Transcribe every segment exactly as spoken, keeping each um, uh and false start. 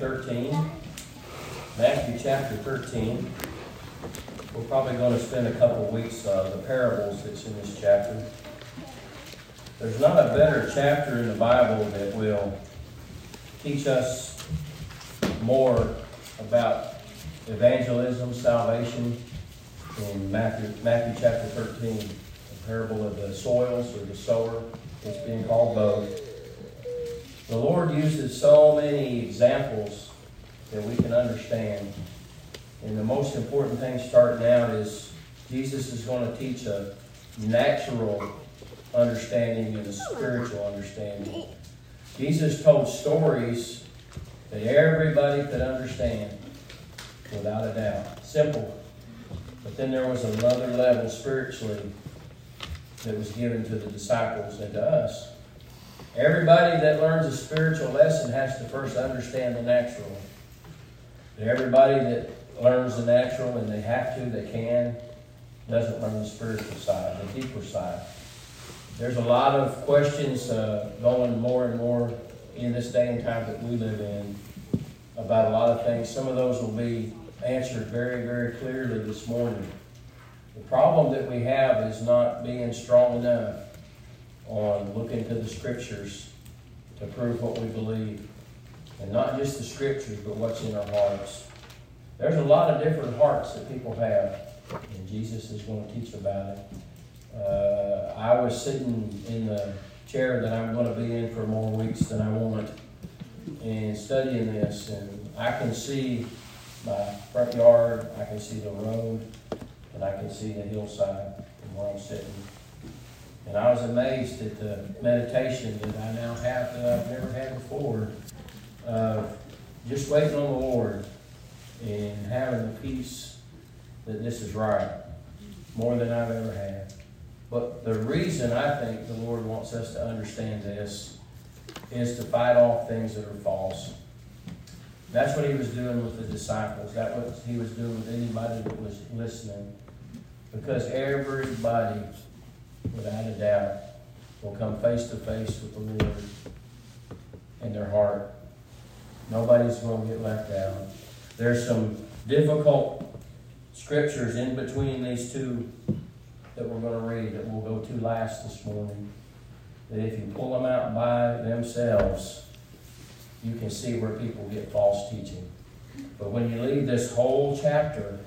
thirteen. Matthew chapter thirteen. We're probably going to spend a couple of weeks on uh, the parables that's in this chapter. There's not a better chapter in the Bible that will teach us more about evangelism, salvation, in Matthew, Matthew chapter thirteen, the parable of the soils or the sower. It's being called both. The Lord uses so many examples that we can understand. And the most important thing starting out is Jesus is going to teach a natural understanding and a spiritual understanding. Jesus told stories that everybody could understand without a doubt. Simple. But then there was another level spiritually that was given to the disciples and to us. Everybody that learns a spiritual lesson has to first understand the natural. But everybody that learns the natural, and they have to, they can, doesn't learn the spiritual side, the deeper side. There's a lot of questions uh, going more and more in this day and time that we live in about a lot of things. Some of those will be answered very, very clearly this morning. The problem that we have is not being strong enough on looking to the Scriptures to prove what we believe. And not just the Scriptures, but what's in our hearts. There's a lot of different hearts that people have, and Jesus is going to teach about it. Uh, I was sitting in the chair that I'm going to be in for more weeks than I want and studying this, and I can see my front yard, I can see the road, and I can see the hillside from where I'm sitting. And I was amazed at the meditation that I now have that I've never had before, of just waiting on the Lord and having the peace that this is right, more than I've ever had. But the reason I think the Lord wants us to understand this is to fight off things that are false. That's what he was doing with the disciples. That's what he was doing with anybody that was listening. Because everybody, without a doubt, will come face to face with the Lord in their heart. Nobody's going to get left out. There's some difficult scriptures in between these two that we're going to read that we'll go to last this morning. That if you pull them out by themselves, you can see where people get false teaching. But when you leave this whole chapter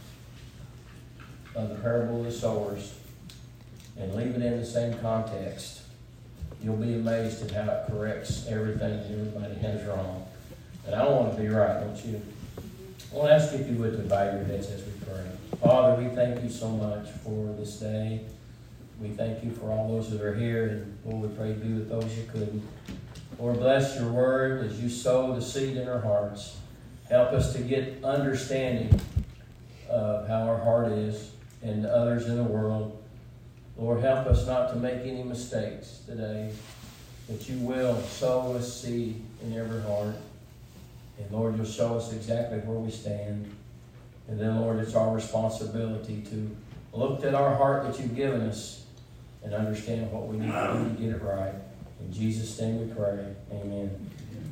of the parable of the sowers and leave it in the same context, you'll be amazed at how it corrects everything that everybody has wrong. And I don't want to be right, don't you? I want to ask you if you would to bow your heads as we pray. Father, we thank you so much for this day. We thank you for all those that are here, and Lord, we pray be with those who couldn't. Lord, bless your word as you sow the seed in our hearts. Help us to get understanding of how our heart is and others in the world. Lord, help us not to make any mistakes today, that you will sow a seed in every heart. And Lord, you'll show us exactly where we stand. And then, Lord, it's our responsibility to look at our heart that you've given us and understand what we need to do to get it right. In Jesus' name we pray. Amen.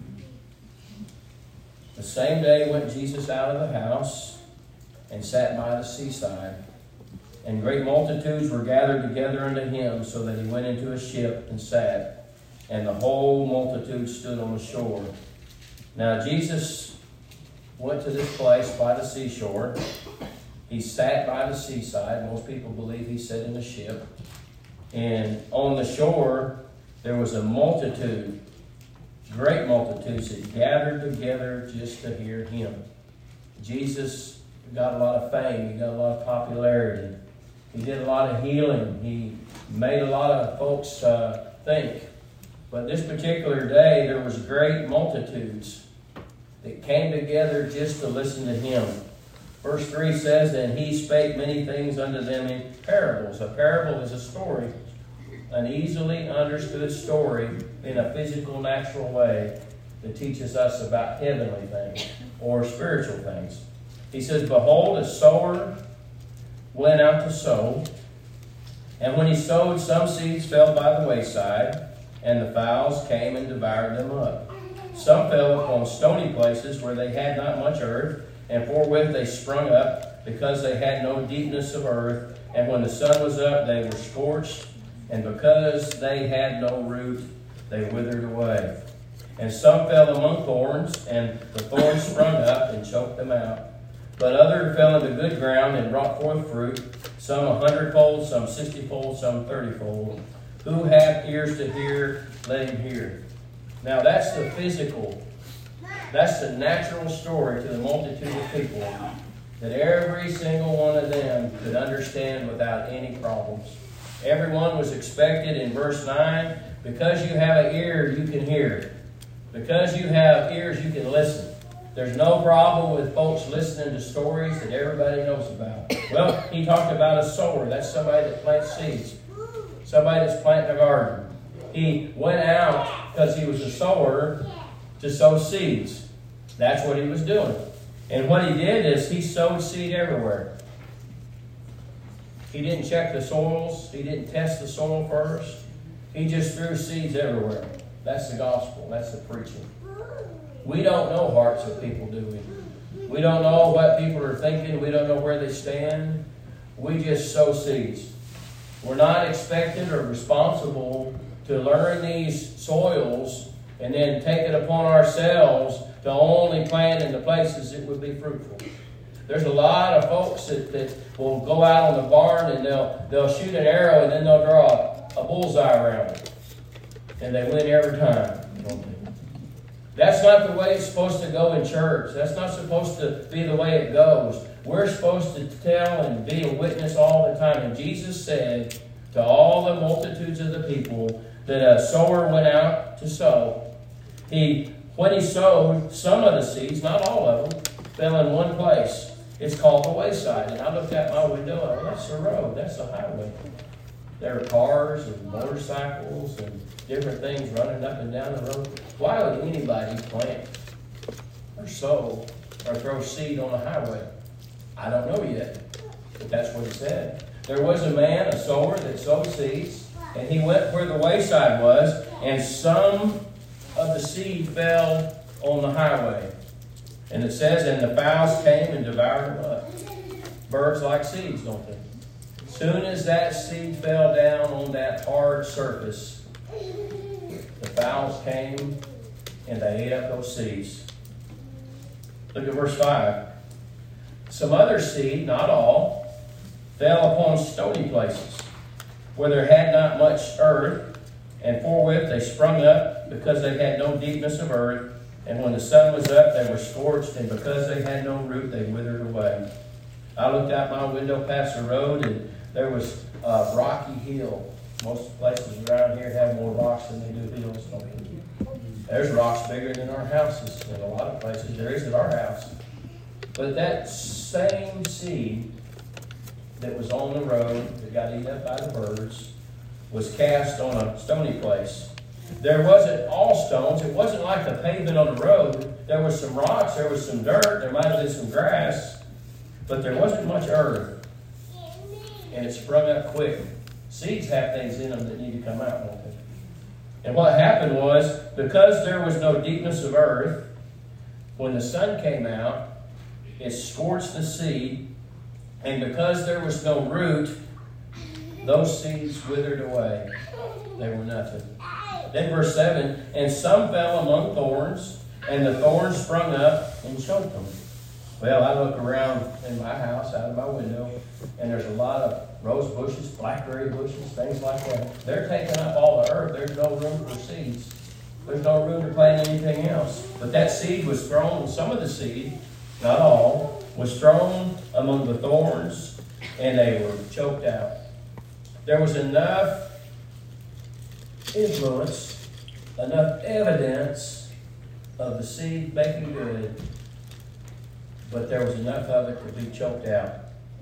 The same day went Jesus out of the house and sat by the seaside. And great multitudes were gathered together unto him, so that he went into a ship and sat. And the whole multitude stood on the shore. Now Jesus went to this place by the seashore. He sat by the seaside. Most people believe he sat in a ship. And on the shore, there was a multitude, great multitudes that gathered together just to hear him. Jesus got a lot of fame. He got a lot of popularity. He did a lot of healing. He made a lot of folks uh, think. But this particular day, there was great multitudes that came together just to listen to him. Verse three says, and he spake many things unto them in parables. A parable is a story, an easily understood story in a physical, natural way that teaches us about heavenly things or spiritual things. He says, behold, a sower went out to sow, and when he sowed, some seeds fell by the wayside, and the fowls came and devoured them up. Some fell upon stony places where they had not much earth, and forthwith they sprung up, because they had no deepness of earth. And when the sun was up, they were scorched, and because they had no root, they withered away. And some fell among thorns, and the thorns sprung up and choked them out. But others fell into good ground and brought forth fruit, some a hundredfold, some sixtyfold, some thirtyfold. Who hath ears to hear, let him hear. Now that's the physical, that's the natural story to the multitude of people, that every single one of them could understand without any problems. Everyone was expected in verse nine, because you have an ear, you can hear. Because you have ears, you can listen. There's no problem with folks listening to stories that everybody knows about. Well, he talked about a sower. That's somebody that plants seeds. Somebody that's planting a garden. He went out because he was a sower to sow seeds. That's what he was doing. And what he did is he sowed seed everywhere. He didn't check the soils. He didn't test the soil first. He just threw seeds everywhere. That's the gospel. That's the preaching. We don't know hearts of people, do we? We don't know what people are thinking. We don't know where they stand. We just sow seeds. We're not expected or responsible to learn these soils and then take it upon ourselves to only plant in the places that would be fruitful. There's a lot of folks that, that will go out on the barn and they'll, they'll shoot an arrow and then they'll draw a, a bullseye around it. And they win every time. That's not the way it's supposed to go in church. That's not supposed to be the way it goes. We're supposed to tell and be a witness all the time. And Jesus said to all the multitudes of the people that a sower went out to sow. He, when he sowed, some of the seeds, not all of them, fell in one place. It's called the wayside. And I looked out my window, and oh, that's the road. That's the highway. There are cars and motorcycles and different things running up and down the road. Why would anybody plant or sow or throw seed on the highway? I don't know yet, but that's what it said. There was a man, a sower, that sowed seeds, and he went where the wayside was, and some of the seed fell on the highway. And it says, and the fowls came and devoured them up. Birds like seeds, don't they? Soon as that seed fell down on that hard surface, the fowls came and they ate up those seeds. Look at verse five. Some other seed, not all, fell upon stony places, where there had not much earth, and forthwith they sprung up, because they had no deepness of earth. And when the sun was up, they were scorched, and because they had no root, they withered away. I looked out my window past the road, and there was a rocky hill. Most places around here have more rocks than they do hills. There's rocks bigger than our houses in a lot of places. There is at our house. But that same seed that was on the road that got eaten up by the birds was cast on a stony place. There wasn't all stones. It wasn't like the pavement on the road. There was some rocks. There was some dirt. There might have been some grass. But there wasn't much earth. And it sprung up quick. Seeds have things in them that need to come out, don't they? And what happened was, because there was no deepness of earth, when the sun came out, it scorched the seed, and because there was no root, those seeds withered away. They were nothing. Then verse seven, and some fell among thorns, and the thorns sprung up and choked them. Well, I look around in my house, out of my window, and there's a lot of rose bushes, blackberry bushes, things like that. They're taking up all the earth. There's no room for seeds. There's no room to plant anything else. But that seed was thrown, some of the seed, not all, was thrown among the thorns, and they were choked out. There was enough influence, enough evidence of the seed making good, but there was enough of it to be choked out.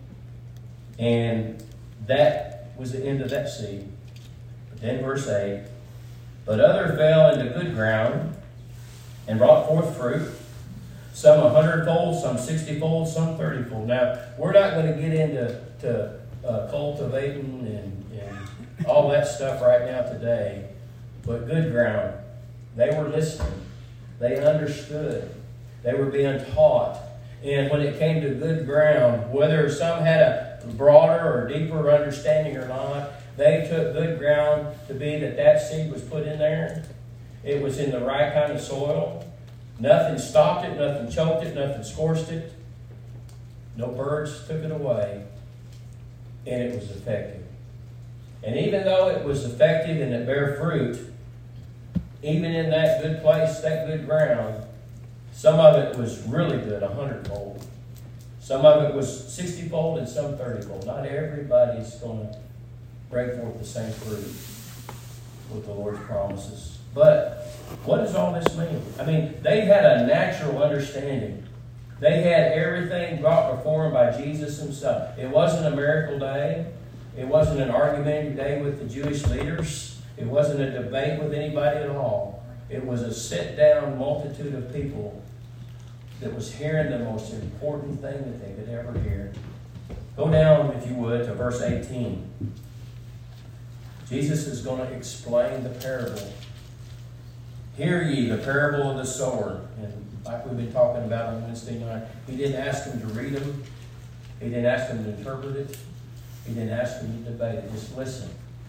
And that was the end of that seed. But then verse eight, but other fell into good ground and brought forth fruit, some a hundredfold, some sixtyfold, some thirtyfold. Now, we're not going to get into to, uh, cultivating and, and all that stuff right now today, but good ground. They were listening. They understood. They were being taught. And when it came to good ground, whether some had a broader or deeper understanding or not, they took good ground to be that that seed was put in there. It was in the right kind of soil. Nothing stopped it, nothing choked it, nothing scorched it. No birds took it away. And it was effective. And even though it was effective and it bare fruit, even in that good place, that good ground, some of it was really good, a hundredfold. Some of it was sixty-fold and some thirty-fold. Not everybody's going to break forth the same fruit with the Lord's promises. But what does all this mean? I mean, they had a natural understanding. They had everything brought before them by Jesus himself. It wasn't a miracle day. It wasn't an argumentative day with the Jewish leaders. It wasn't a debate with anybody at all. It was a sit-down multitude of people that was hearing the most important thing that they could ever hear. Go down, if you would, to verse eighteen. Jesus is going to explain the parable. Hear ye the parable of the sower. And like we've been talking about on Wednesday night, he didn't ask them to read them. He didn't ask them to interpret it. He didn't ask them to debate it. Just listen.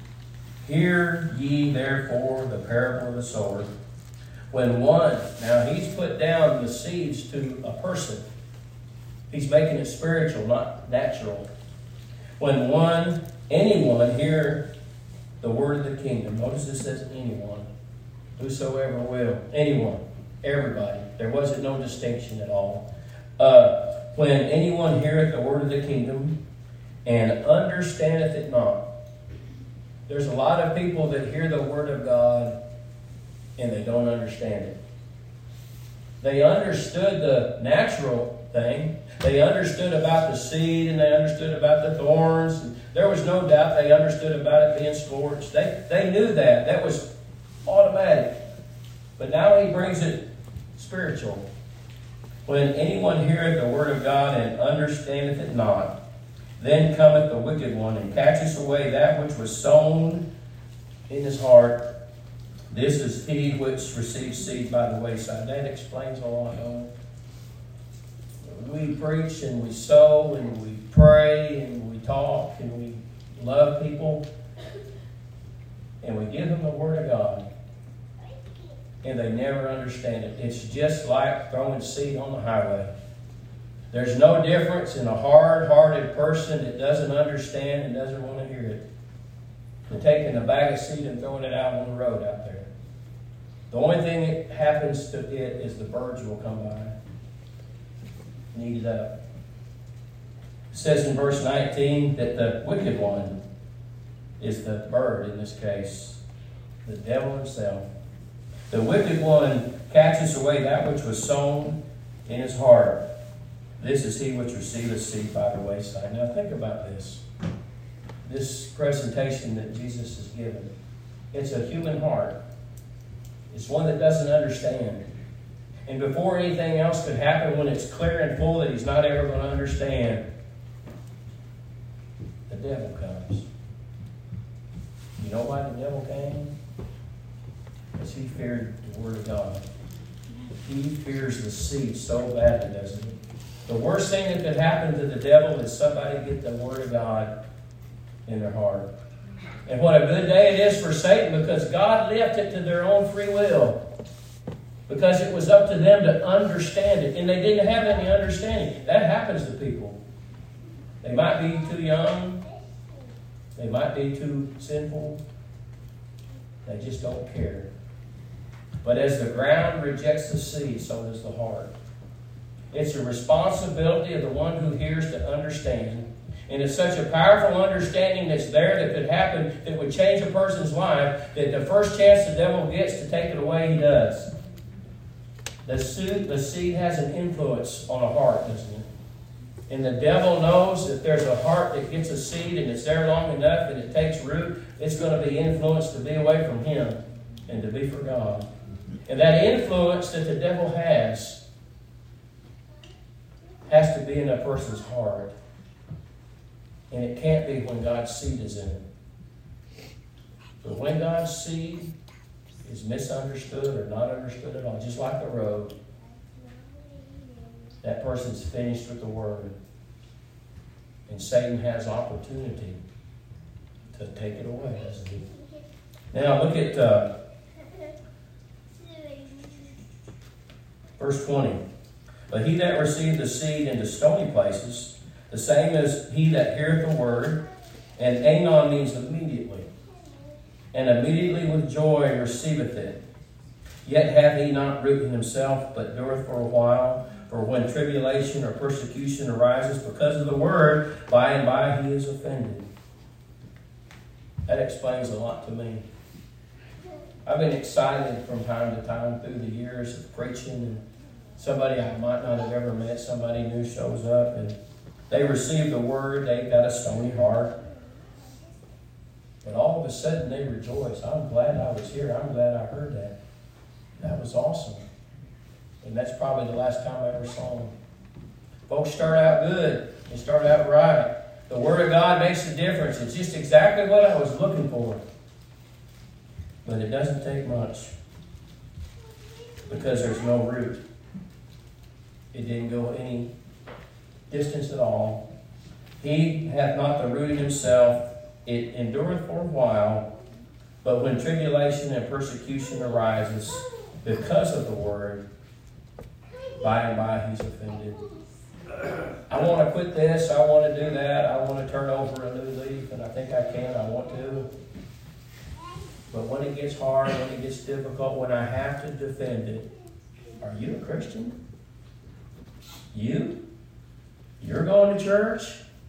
Hear ye therefore the parable of the sower. When one, now he's put down the seeds to a person. He's making it spiritual, not natural. When one, anyone hear the word of the kingdom. Notice it says anyone. Whosoever will. Anyone. Everybody. There wasn't no distinction at all. Uh, when anyone heareth the word of the kingdom and understandeth it not. There's a lot of people that hear the word of God and they don't understand it. They understood the natural thing. They understood about the seed and they understood about the thorns. And there was no doubt they understood about it being scorched. They, they knew that. That was automatic. But now he brings it spiritual. When anyone heareth the word of God and understandeth it not, then cometh the wicked one and catcheth away that which was sown in his heart. This is he which receives seed by the wayside. That explains a lot, don't it? We preach and we sow and we pray and we talk and we love people. And we give them the word of God. And they never understand it. It's just like throwing seed on the highway. There's no difference in a hard-hearted person that doesn't understand and doesn't want to hear it than taking a bag of seed and throwing it out on the road out there. The only thing that happens to it is the birds will come by and eat it up. It says in verse nineteen that the wicked one is the bird in this case, the devil himself. The wicked one catches away that which was sown in his heart. This is he which receiveth seed by the wayside. Now think about this. This presentation that Jesus has given. It's a human heart. It's one that doesn't understand. And before anything else could happen, when it's clear and full that he's not ever going to understand, the devil comes. You know why the devil came? Because he feared the word of God. He fears the seed so badly, doesn't he? The worst thing that could happen to the devil is somebody get the word of God in their heart. And what a good day it is for Satan, because God left it to their own free will. Because it was up to them to understand it. And they didn't have any understanding. That happens to people. They might be too young. They might be too sinful. They just don't care. But as the ground rejects the seed, so does the heart. It's a responsibility of the one who hears to understand. And it's such a powerful understanding that's there that could happen that would change a person's life, that the first chance the devil gets to take it away, he does. The seed, the seed has an influence on a heart, doesn't it? And the devil knows that there's a heart that gets a seed and it's there long enough and it takes root, it's going to be influenced to be away from him and to be for God. And that influence that the devil has has to be in a person's heart. And it can't be when God's seed is in it. But when God's seed is misunderstood or not understood at all, just like the road, that person's finished with the word. And Satan has opportunity to take it away, doesn't he? Now look at uh, verse twenty. But he that received the seed into stony places, the same as he that heareth the word, and anon means immediately, and immediately with joy receiveth it. Yet hath he not root in himself, but dureth for a while. For when tribulation or persecution arises because of the word, by and by he is offended. That explains a lot to me. I've been excited from time to time through the years of preaching, and somebody I might not have ever met, somebody new shows up, and they receive the word, they've got a stony heart. But all of a sudden they rejoice. I'm glad I was here. I'm glad I heard that. That was awesome. And that's probably the last time I ever saw them. Folks start out good. They start out right. The Word of God makes a difference. It's just exactly what I was looking for. But it doesn't take much. Because there's no root. It didn't go any distance at all. He hath not the root in himself. It endureth for a while. But when tribulation and persecution arises because of the word, by and by he's offended. I want to quit this. I want to do that. I want to turn over a new leaf. And I think I can. I want to. But when it gets hard, when it gets difficult, when I have to defend it, are you a Christian? You? You're going to church?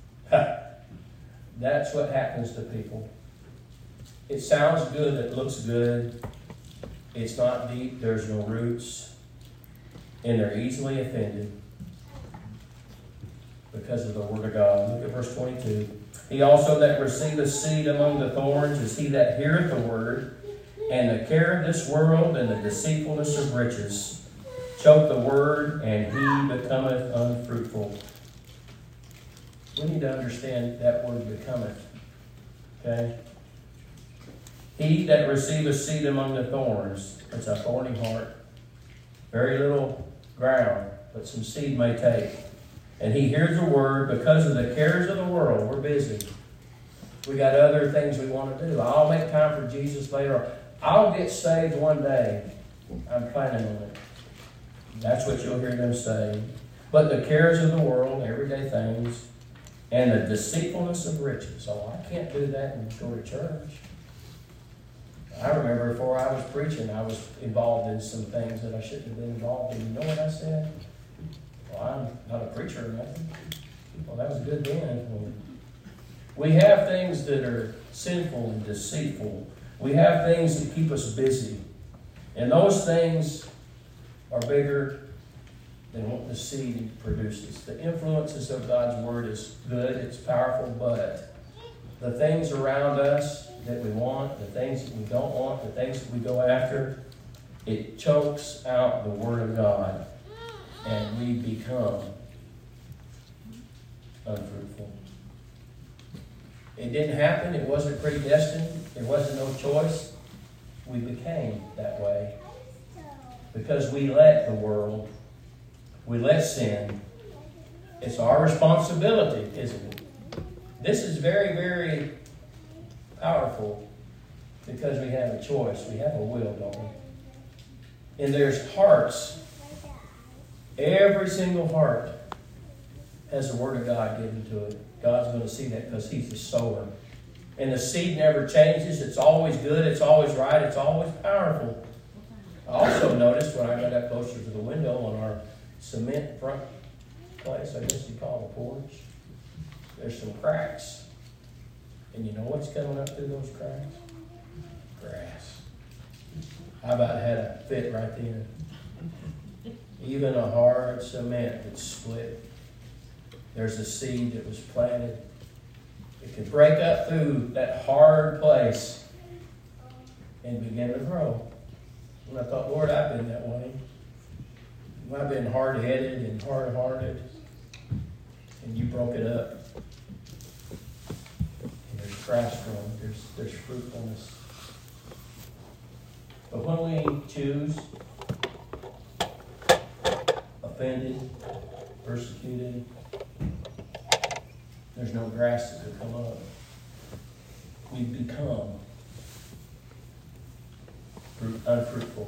That's what happens to people. It sounds good. It looks good. It's not deep. There's no roots. And they're easily offended because of the word of God. Look at verse twenty-two. He also that receiveth seed among the thorns is he that heareth the word, and the care of this world and the deceitfulness of riches choke the word, and he becometh unfruitful. We need to understand that word becometh. Okay? He that receiveth seed among the thorns, it's a thorny heart. Very little ground, but some seed may take. And he hears the word because of the cares of the world. We're busy. We got other things we want to do. I'll make time for Jesus later. I'll get saved one day. I'm planning on it. That's what you'll hear them say. But the cares of the world, everyday things, and the deceitfulness of riches. Oh, I can't do that and go to church. I remember before I was preaching, I was involved in some things that I shouldn't have been involved in. You know what I said? Well, I'm not a preacher or nothing. Well, that was good then. We have things that are sinful and deceitful. We have things that keep us busy. And those things are bigger than what the seed produces. The influences of God's Word is good, it's powerful, but the things around us that we want, the things that we don't want, the things that we go after, it chokes out the Word of God, and we become unfruitful. It didn't happen. It wasn't predestined. There wasn't no choice. We became that way because we let the world, we let sin. It's our responsibility, isn't it? This is very, very powerful because we have a choice. We have a will, don't we? And there's hearts. Every single heart has the Word of God given to it. God's going to see that because He's the sower. And the seed never changes. It's always good. It's always right. It's always powerful. I also noticed when I got up closer to the window on our cement front place, I guess you call the porch, there's some cracks. And you know what's coming up through those cracks? Grass. How about had a fit right then? Even a hard cement that's split. There's a seed that was planted. It can break up through that hard place and begin to grow. And I thought, Lord, I've been that way. I've been hard-headed and hard-hearted. And you broke it up. And there's grass growing. There's, there's fruitfulness. But when we choose offended, persecuted, there's no grass that could come up. We become unfruitful.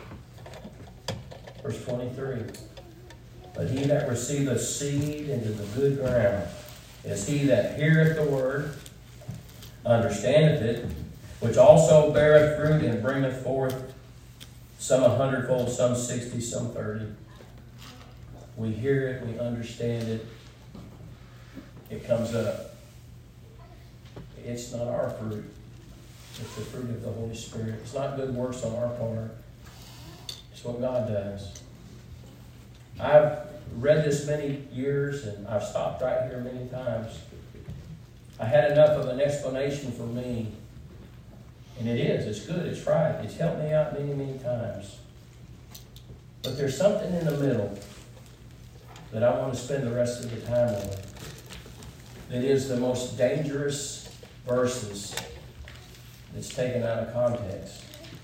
Verse twenty-three. But he that receiveth seed into the good ground is he that heareth the word, understandeth it, which also beareth fruit and bringeth forth some a hundredfold, some sixty, some thirty. We hear it, we understand it, it comes up. It's not our fruit. It's the fruit of the Holy Spirit. It's not good works on our part. It's what God does. I've read this many years, and I've stopped right here many times. I had enough of an explanation for me. And it is. It's good. It's right. It's helped me out many, many times. But there's something in the middle that I want to spend the rest of the time on. That is the most dangerous verses that's taken out of context.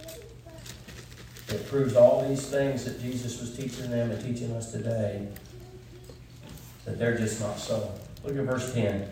It proves all these things that Jesus was teaching them and teaching us today, that they're just not so. Look at verse ten.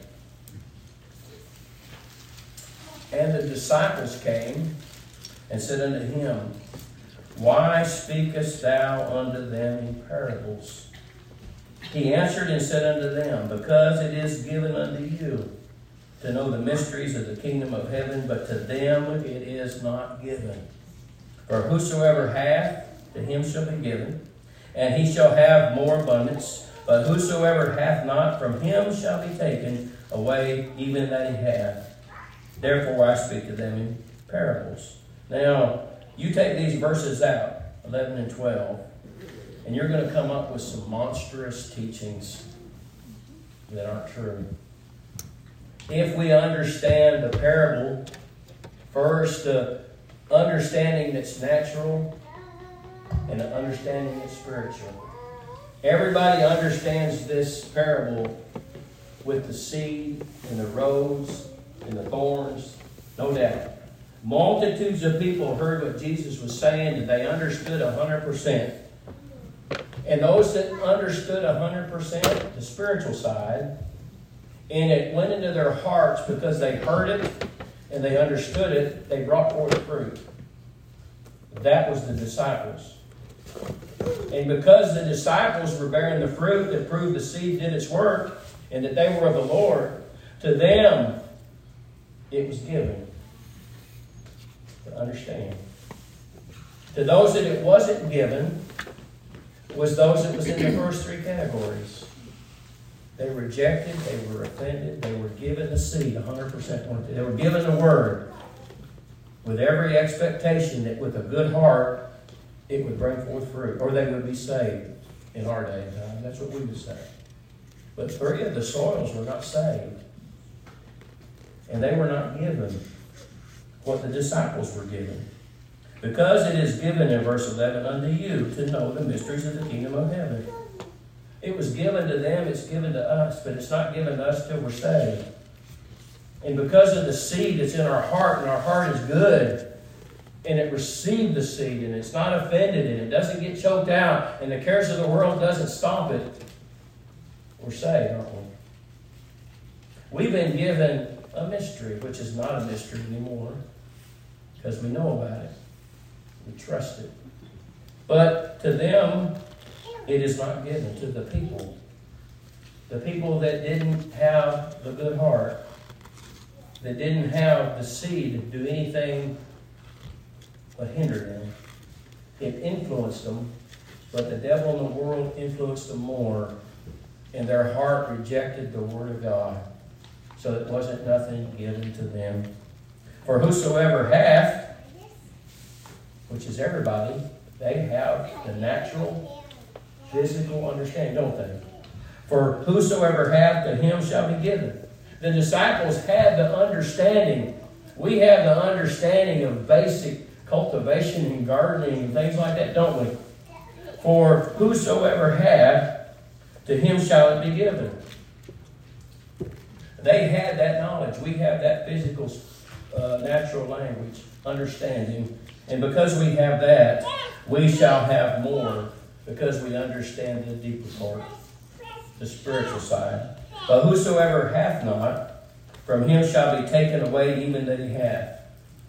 And the disciples came and said unto him, Why speakest thou unto them in parables? He answered and said unto them, Because it is given unto you to know the mysteries of the kingdom of heaven, but to them it is not given. For whosoever hath, to him shall be given, and he shall have more abundance. But whosoever hath not, from him shall be taken away even that he hath. Therefore I speak to them in parables. Now, you take these verses out, eleven and twelve, and you're going to come up with some monstrous teachings that aren't true. If we understand the parable, first, the understanding that's natural and the understanding that's spiritual. Everybody understands this parable with the seed and the rows and the thorns, no doubt. Multitudes of people heard what Jesus was saying, and they understood one hundred percent. And those that understood one hundred percent, the spiritual side, and it went into their hearts because they heard it and they understood it, they brought forth fruit. That was the disciples. And because the disciples were bearing the fruit that proved the seed did its work and that they were of the Lord, to them it was given to understand. To those that it wasn't given was those that was in the first three categories. They rejected, they were offended, they were given the seed one hundred percent. They were given the word with every expectation that with a good heart it would bring forth fruit, or they would be saved in our day and time. That's what we would say. But three of the soils were not saved. And they were not given what the disciples were given. Because it is given in verse eleven unto you to know the mysteries of the kingdom of heaven. It was given to them, it's given to us, but it's not given to us till we're saved. And because of the seed that's in our heart, and our heart is good, and it received the seed, and it's not offended, and it doesn't get choked out, and the cares of the world doesn't stop it, we're saved, aren't we? We've been given a mystery, which is not a mystery anymore, because we know about it. We trust it. But to them, it is not given. To the people. The people that didn't have the good heart, that didn't have the seed do anything but hinder them. It influenced them, but the devil in the world influenced them more, and their heart rejected the word of God. So it wasn't nothing given to them. For whosoever hath, which is everybody, they have the natural, physical understanding, don't they? For whosoever hath, to him shall be given. The disciples had the understanding. We have the understanding of basic cultivation and gardening and things like that, don't we? For whosoever hath, to him shall it be given. They had that knowledge. We have that physical, uh, natural language, understanding, And because we have that, we shall have more, because we understand the deeper part, the spiritual side. But whosoever hath not, from him shall be taken away even that he hath.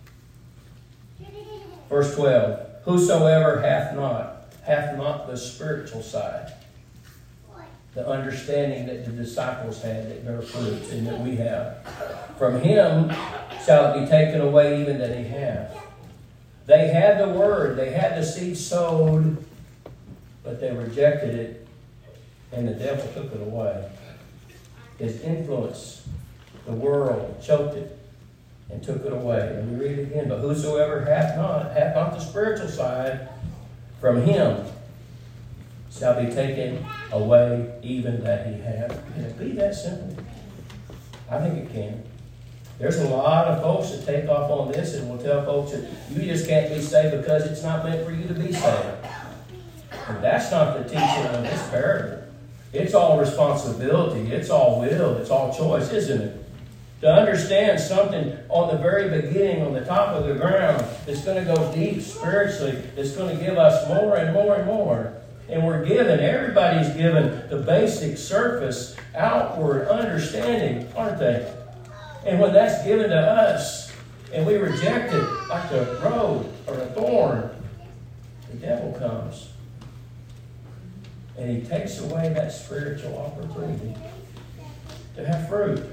Verse twelve. Whosoever hath not, hath not the spiritual side. The understanding that the disciples had that bear fruit and that we have. From him shall it be taken away even that he hath. They had the word, they had the seed sowed, but they rejected it, and the devil took it away. His influence, the world, choked it and took it away. And we read it again. But whosoever hath not, hath not the spiritual side, from him shall be taken away even that he hath. Can it be that simple? I think it can. There's a lot of folks that take off on this and will tell folks that you just can't be saved because it's not meant for you to be saved. And that's not the teaching of this parable. It's all responsibility. It's all will. It's all choice, isn't it? To understand something on the very beginning, on the top of the ground, that's going to go deep spiritually, that's going to give us more and more and more. And we're given, everybody's given the basic surface, outward understanding, aren't they? And when that's given to us, and we reject it like a road or a thorn, the devil comes. And he takes away that spiritual opportunity to have fruit.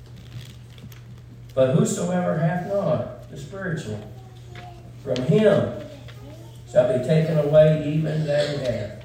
But whosoever hath not the spiritual, from him shall be taken away even that he hath.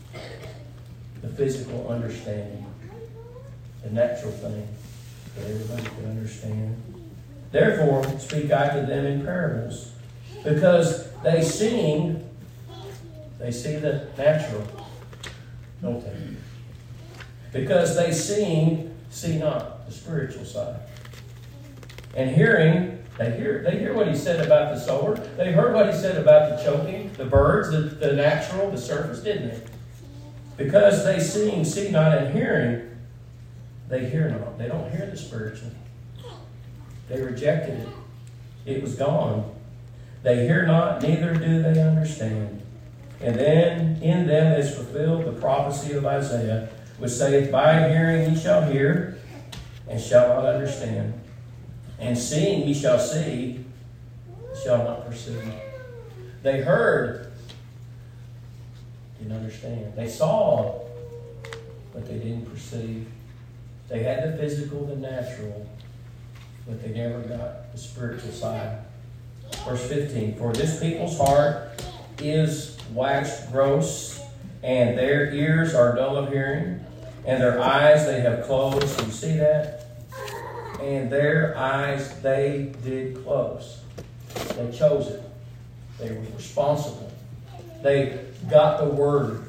The physical understanding, the natural thing that everybody can understand. Therefore, speak I to them in parables, because they seeing, they see the natural, don't they? Because they seeing, see not the spiritual side. And hearing, they hear they hear what he said about the sower. They heard what he said about the choking, the birds, the, the natural, the surface, didn't they? Because they seeing, see not, and hearing, they hear not. They don't hear the spiritual. They rejected it. It was gone. They hear not, neither do they understand. And then in them is fulfilled the prophecy of Isaiah, which saith, by hearing ye shall hear, and shall not understand. And seeing ye shall see, shall not perceive. They heard, didn't understand. They saw, but they didn't perceive. They had the physical, the natural, but they never got the spiritual side. Verse fifteen, for this people's heart is waxed gross, and their ears are dull of hearing, and their eyes they have closed. You see that? And their eyes they did close. They chose it. They were responsible. They got the word,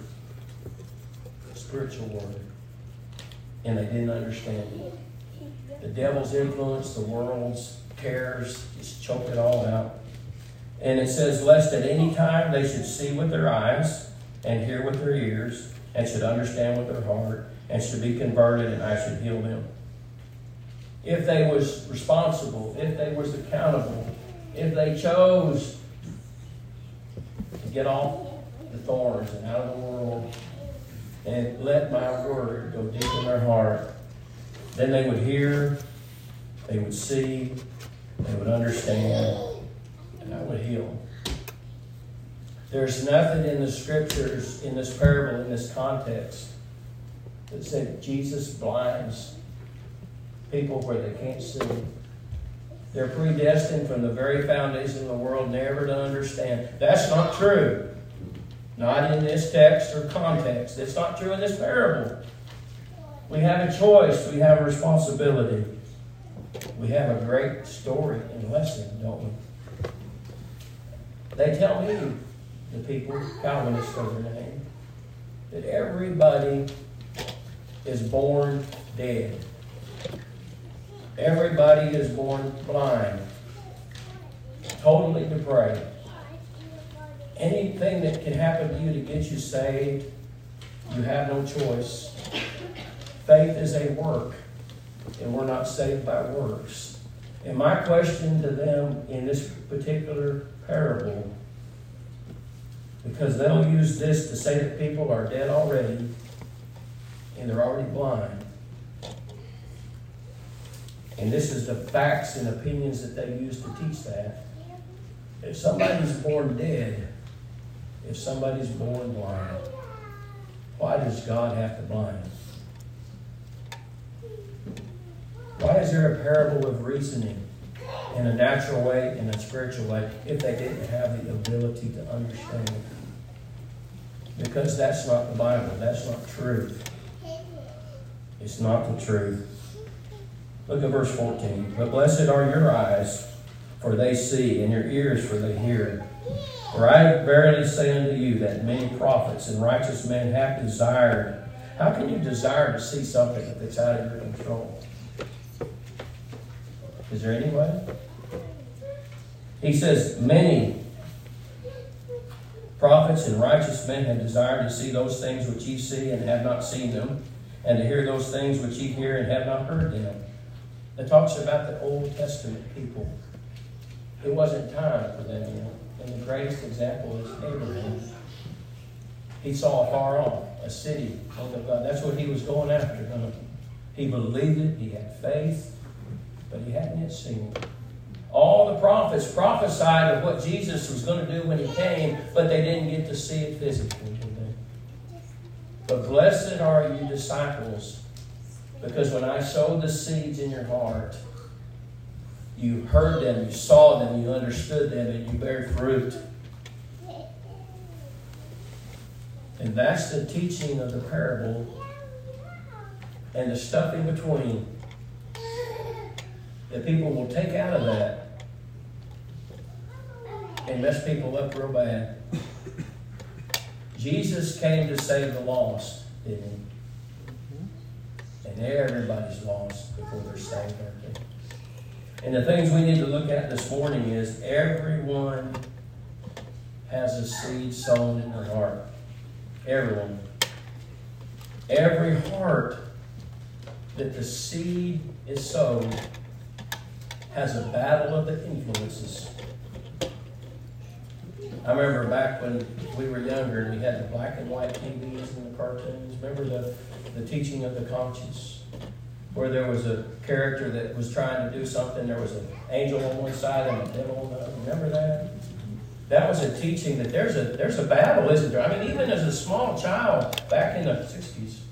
the spiritual word, and they didn't understand it. The devil's influence, the world's cares, just choke it all out. And it says, lest at any time they should see with their eyes, and hear with their ears, and should understand with their heart, and should be converted, and I should heal them. If they was responsible, if they was accountable, if they chose to get off the thorns and out of the world and let my word go deep in their heart, then they would hear, they would see, they would understand, and I would heal. There's nothing in the scriptures, in this parable, in this context, that said Jesus blinds people where they can't see. They're predestined from the very foundation of the world never to understand. That's not true. Not in this text or context. It's not true in this parable. We have a choice. We have a responsibility. We have a great story and lesson, don't we? They tell me, the people, Calvinists are their name, that everybody is born dead. Everybody is born blind, totally depraved. Anything that can happen to you to get you saved, you have no choice. Faith is a work, and we're not saved by works. And my question to them in this particular parable Because they'll use this to say that people are dead already and they're already blind. And this is the facts and opinions that they use to teach that. If somebody's born dead, if somebody's born blind, why does God have to blind? Why is there a parable of reasoning in a natural way and a spiritual way if they didn't have the ability to understand it? Because that's not the Bible. That's not truth. It's not the truth. Look at verse fourteen. But blessed are your eyes, for they see, and your ears, for they hear. For I verily say unto you that many prophets and righteous men have desired. How can you desire to see something that's out of your control? Is there any way? He says, many prophets and righteous men have desired to see those things which ye see and have not seen them, and to hear those things which ye hear and have not heard them. It talks about the Old Testament people. It wasn't time for them yet. And the greatest example is Abraham. He saw afar off a city of God. That's what he was going after. He believed it. He had faith. But he hadn't yet seen it. All the prophets prophesied of what Jesus was going to do when he came, but they didn't get to see it physically, did they? But blessed are you disciples, because when I sowed the seeds in your heart, you heard them, you saw them, you understood them, and you bear fruit. And that's the teaching of the parable and the stuff in between that people will take out of that and mess people up real bad. Jesus came to save the lost, didn't he? And everybody's lost before they're saved, aren't they? And the things we need to look at this morning is everyone has a seed sown in their heart. Everyone. Every heart that the seed is sowed has a battle of the influences. I remember back when we were younger and we had the black and white T Vs and the cartoons. Remember the, the teaching of the conscience? Where there was a character that was trying to do something. There was an angel on one side and a devil on the other. Remember that? That was a teaching that there's a there's a battle, isn't there? I mean, even as a small child back in the sixties.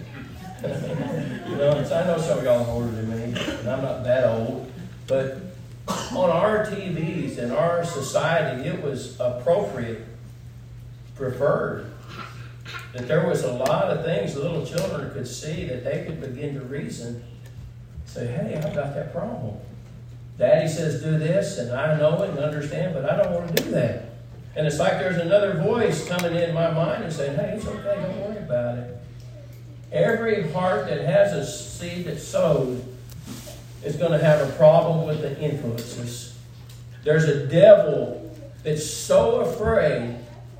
You know, it's, I know some of y'all are older than me, and I'm not that old. But on our T Vs in our society, it was appropriate, preferred, that there was a lot of things little children could see that they could begin to reason. Say, hey, I've got that problem. Daddy says do this, and I know it and understand, but I don't want to do that. And it's like there's another voice coming in my mind and saying, hey, it's okay, don't worry about it. Every heart that has a seed that's sowed is going to have a problem with the influences. There's a devil that's so afraid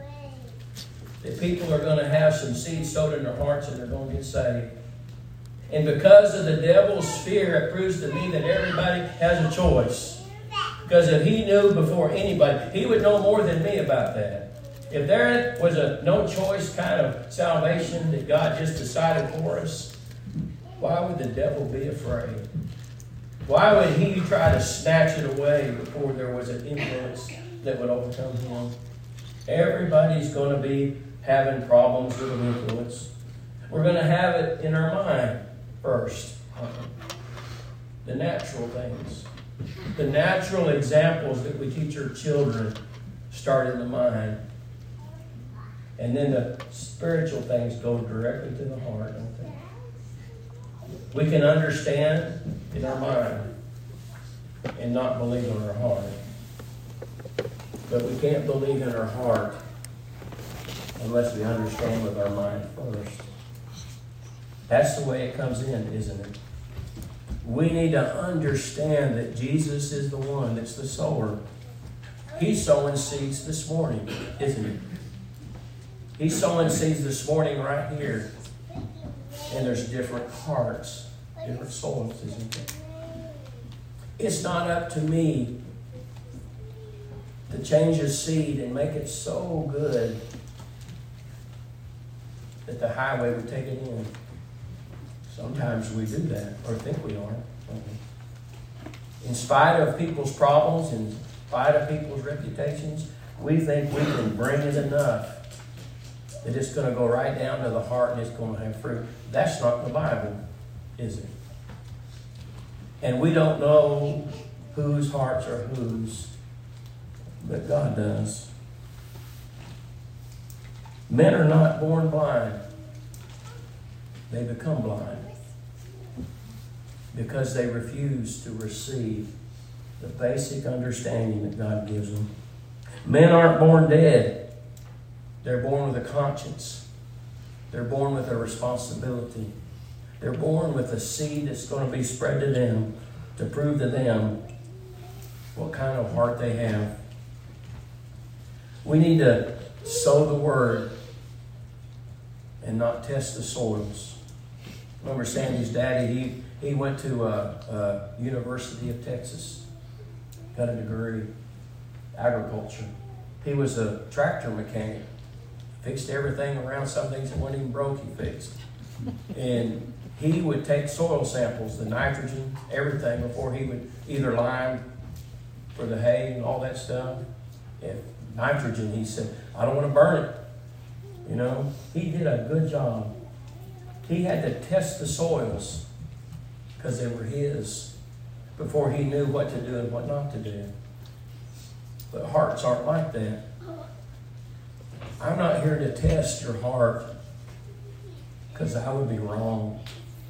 that people are going to have some seeds sowed in their hearts and they're going to get saved. And because of the devil's fear, it proves to me that everybody has a choice. Because if he knew before anybody, he would know more than me about that. If there was a no choice kind of salvation that God just decided for us, why would the devil be afraid? Why would he try to snatch it away before there was an influence that would overcome him? Everybody's going to be having problems with an influence. We're going to have it in our mind first. The natural things. The natural examples that we teach our children start in the mind. And then the spiritual things go directly to the heart, don't they? We can understand in our mind and not believe in our heart. But we can't believe in our heart unless we understand with our mind first. That's the way it comes in, isn't it? We need to understand that Jesus is the one that's the sower. He's sowing seeds this morning, isn't he? He's sowing seeds this morning right here. And there's different hearts, different souls, isn't it? It's not up to me to change a seed and make it so good that the highway would take it in. Sometimes we do that, or think we are. In spite of people's problems, in spite of people's reputations, we think we can bring it enough that it's going to go right down to the heart and it's going to have fruit. That's not the Bible, is it? And we don't know whose hearts are whose, but God does. Men are not born blind. They become blind because they refuse to receive the basic understanding that God gives them. Men aren't born dead. They're born with a conscience. They're born with a responsibility. They're born with a seed that's going to be spread to them to prove to them what kind of heart they have. We need to sow the word and not test the soils. Remember Sandy's daddy, he, he went to uh, uh, University of Texas, got a degree, agriculture. He was a tractor mechanic, fixed everything around. Some things that weren't even broke, he fixed. And he would take soil samples, the nitrogen, everything, before he would either lime for the hay and all that stuff. And nitrogen, he said, I don't want to burn it. You know, he did a good job. He had to test the soils because they were his before he knew what to do and what not to do. But hearts aren't like that. I'm not here to test your heart because I would be wrong.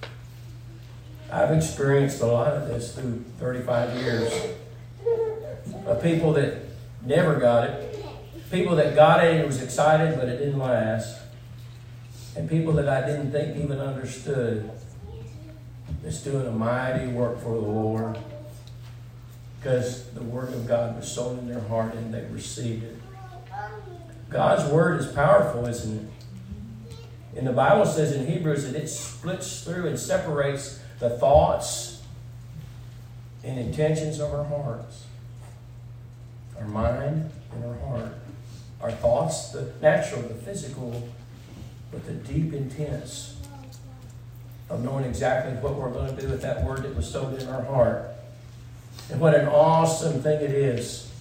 I've experienced a lot of this through thirty-five years of people that never got it, people that got it and was excited but it didn't last, and people that I didn't think even understood that's doing a mighty work for the Lord because the Word of God was sown in their heart and they received it. God's Word is powerful, isn't it? And the Bible says in Hebrews that it splits through and separates the thoughts and intentions of our hearts. Our mind and our heart. Our thoughts, the natural, the physical, but the deep intents of knowing exactly what we're going to do with that word that was sown in our heart. And what an awesome thing it is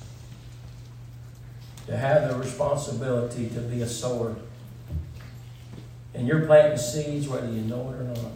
to have the responsibility to be a sower. And you're planting seeds whether you know it or not.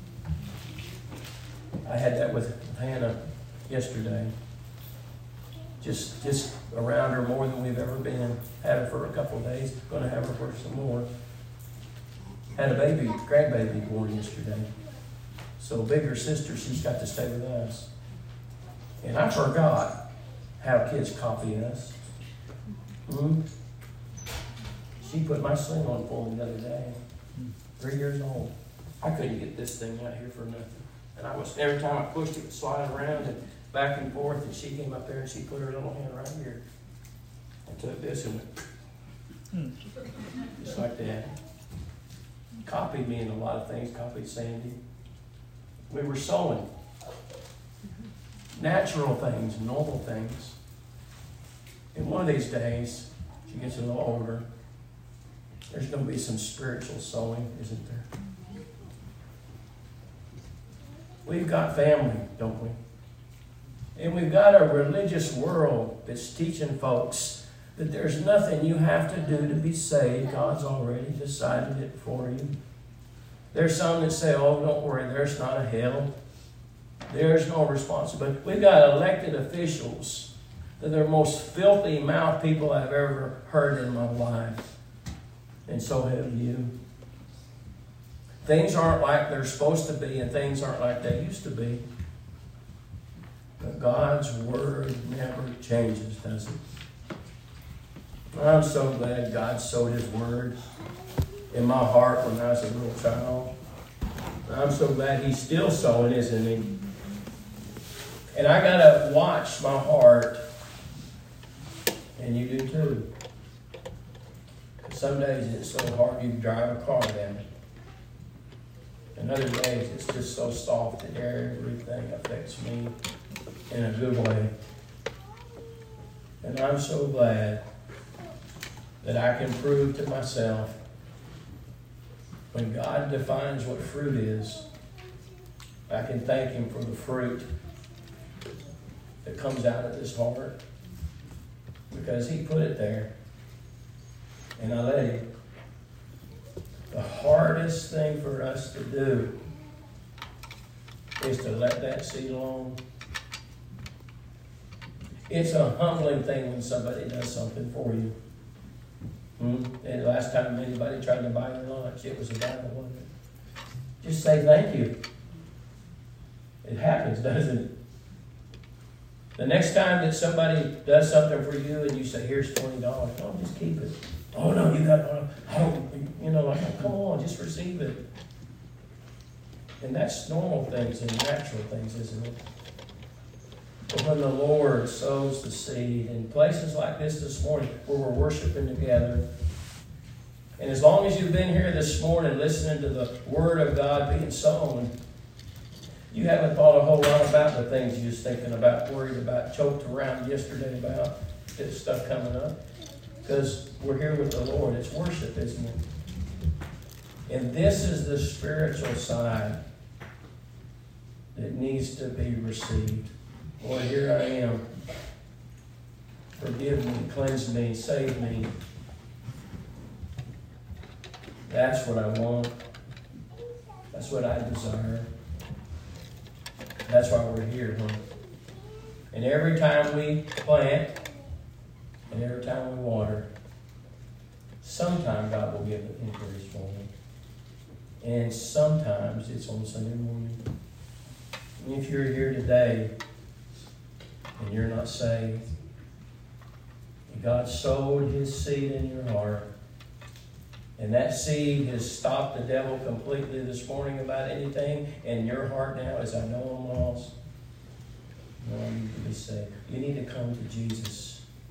I had that with Hannah yesterday. Just, just around her more than we've ever been. Had her for a couple of days. Going to have her for some more. Had a baby, grandbaby born yesterday. So bigger sister, she's got to stay with us. And I forgot how kids copy us. Hmm? She put my sling on for me the other day. Three years old. I couldn't get this thing out here for nothing. And I was, every time I pushed it, it would slide around and back and forth. And she came up there and she put her little hand right here. I took this and went, just like that. Copied me in a lot of things. Copied Sandy. We were sowing. Natural things, normal things. And one of these days, she gets a little older, there's going to be some spiritual sowing, isn't there? We've got family, don't we? And we've got a religious world that's teaching folks that there's nothing you have to do to be saved. God's already decided it for you. There's some that say, oh, don't worry, there's not a hell. There's no responsibility. We've got elected officials that are the most filthy mouth people I've ever heard in my life. And so have you. Things aren't like they're supposed to be, and things aren't like they used to be. But God's Word never changes, does it? I'm so glad God sowed His Word in my heart when I was a little child. I'm so glad He's still sowing, isn't He? And I got to watch my heart, and you do too. Some days it's so hard you drive a car down it. And other days it's just so soft that everything affects me in a good way. And I'm so glad that I can prove to myself when God defines what fruit is, I can thank Him for the fruit that comes out of this heart because He put it there. And I let Him. The hardest thing for us to do is to let that seed alone. It's a humbling thing when somebody does something for you. Hmm? And the last time anybody tried to buy your lunch, it was a Bible, wasn't it? Just say thank you. It happens, doesn't it? The next time that somebody does something for you and you say, here's twenty dollars, no, just keep it. Oh, no, you got, oh, I don't, you know, like, oh, come on, just receive it. And that's normal things and natural things, isn't it? But when the Lord sows the seed in places like this this morning where we're worshiping together, and as long as you've been here this morning listening to the Word of God being sown, you haven't thought a whole lot about the things you was thinking about, worried about, choked around yesterday about this stuff coming up. Because we're here with the Lord. It's worship, isn't it? And this is the spiritual side that needs to be received. Lord, here I am. Forgive me, cleanse me, save me. That's what I want. That's what I desire. That's why we're here, huh? And every time we plant, and every time we water, sometime God will give an increase for me. And sometimes it's on Sunday morning. And if you're here today and you're not saved, and God sowed His seed in your heart, and that seed has stopped the devil completely this morning about anything, and your heart now is, I know I'm lost. No, I need to be saved. You need to come to Jesus.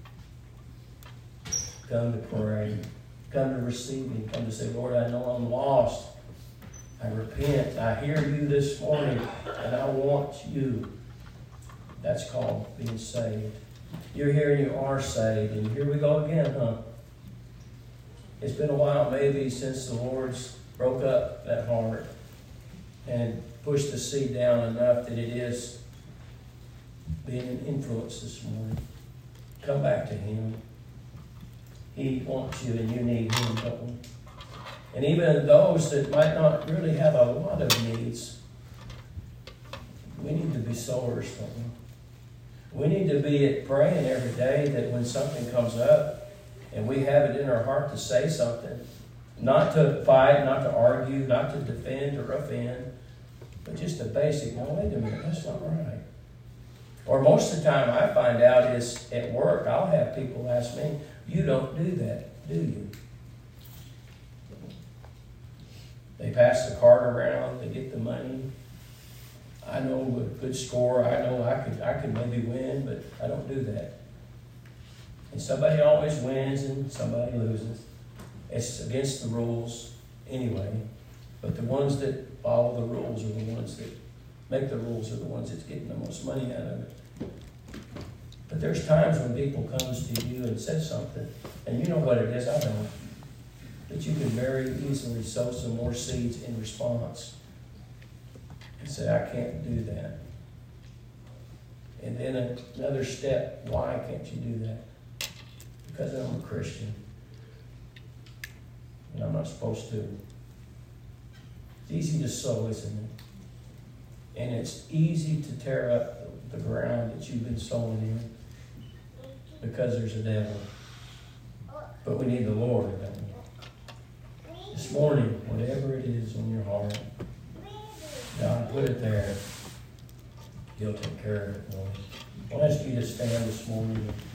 Come to pray. Come to receive Him. Come to say, Lord, I know I'm lost. I repent. I hear you this morning, and I want you. That's called being saved. You're here and you are saved. And here we go again, huh? It's been a while maybe since the Lord's broke up that heart and pushed the seed down enough that it is being an influence this morning. Come back to Him. He wants you and you need Him, don't you? And even those that might not really have a lot of needs, we need to be sowers, don't we? We need to be praying every day that when something comes up and we have it in our heart to say something, not to fight, not to argue, not to defend or offend, but just a basic, no, wait a minute, that's not right. Or most of the time I find out is at work, I'll have people ask me, you don't do that, do you? They pass the card around, they get the money. I know a good score, I know I could I could maybe win, but I don't do that. And somebody always wins and somebody loses. It's against the rules anyway. But the ones that follow the rules are the ones that make the rules are the ones that's getting the most money out of it. But there's times when people comes to you and says something, and you know what it is, I don't. But you can very easily sow some more seeds in response and say, I can't do that. And then another step, why can't you do that? Because I'm a Christian. And I'm not supposed to. It's easy to sow, isn't it? And it's easy to tear up the ground that you've been sowing in because there's a devil. But we need the Lord, don't we? This morning, whatever it is on your heart, God put it there. He'll take care of it, Lord. I'll ask you to stand this morning.